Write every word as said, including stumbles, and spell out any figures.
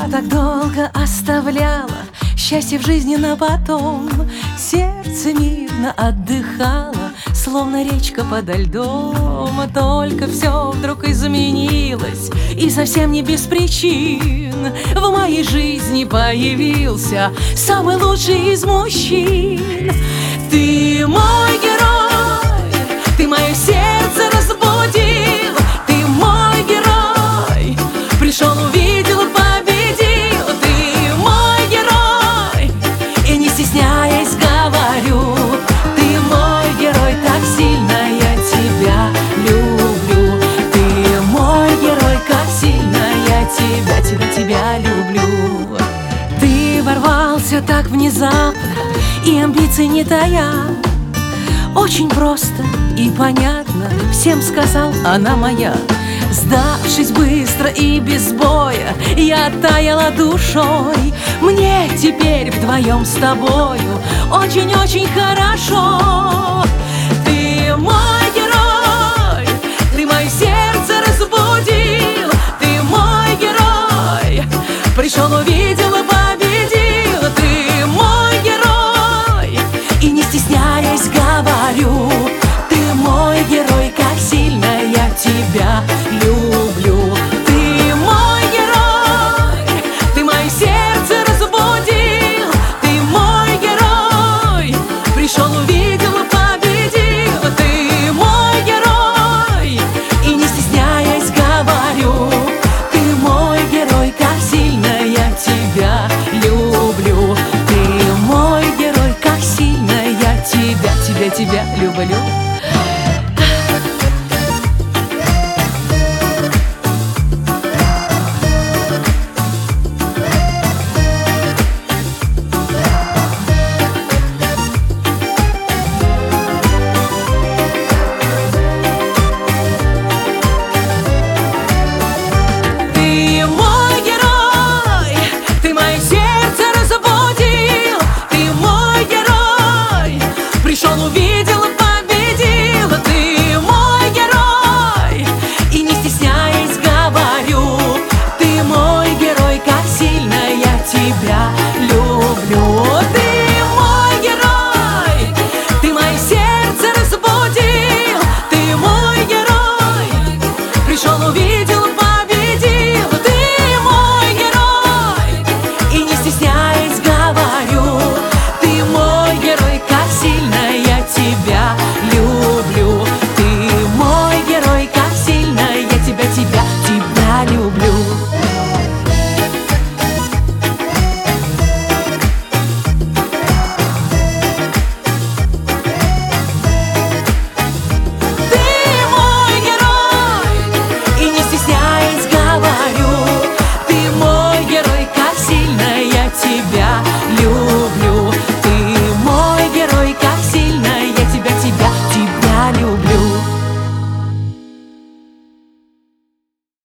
Я так долго оставляла счастье в жизни на потом. Сердце мирно отдыхало, словно речка подо льдом. А только все вдруг изменилось, и совсем не без причин. В моей жизни появился самый лучший из мужчин. Ты мой герой, ты мое сердце разбудил. Ты мой герой, пришел, увидел, победил. Ты мой герой, и не стесняясь говорю: ты мой герой, так сильно я тебя люблю. Ты мой герой, как сильно я тебя, тебя, тебя люблю. Ты ворвался так внезапно, и амбиций не тая. Очень просто и понятно всем сказал: она моя. Сдавшись быстро и без боя, я таяла душой. Мне теперь вдвоем с тобою очень-очень хорошо. Ты мой герой, ты мое сердце разбудил. Ты мой герой, пришел, увидел и победил. Ты мой герой, и не стесняясь говорю: ты мой герой, как сильно я тебя люблю. Ты мой герой, ты мое сердце разбудил. Ты мой герой, пришел, увидел и победил. Ты мой герой, и не стесняясь говорю: ты мой герой, как сильно я тебя люблю. Ты мой герой, как сильно я тебя, тебя, тебя люблю. Тебя люблю.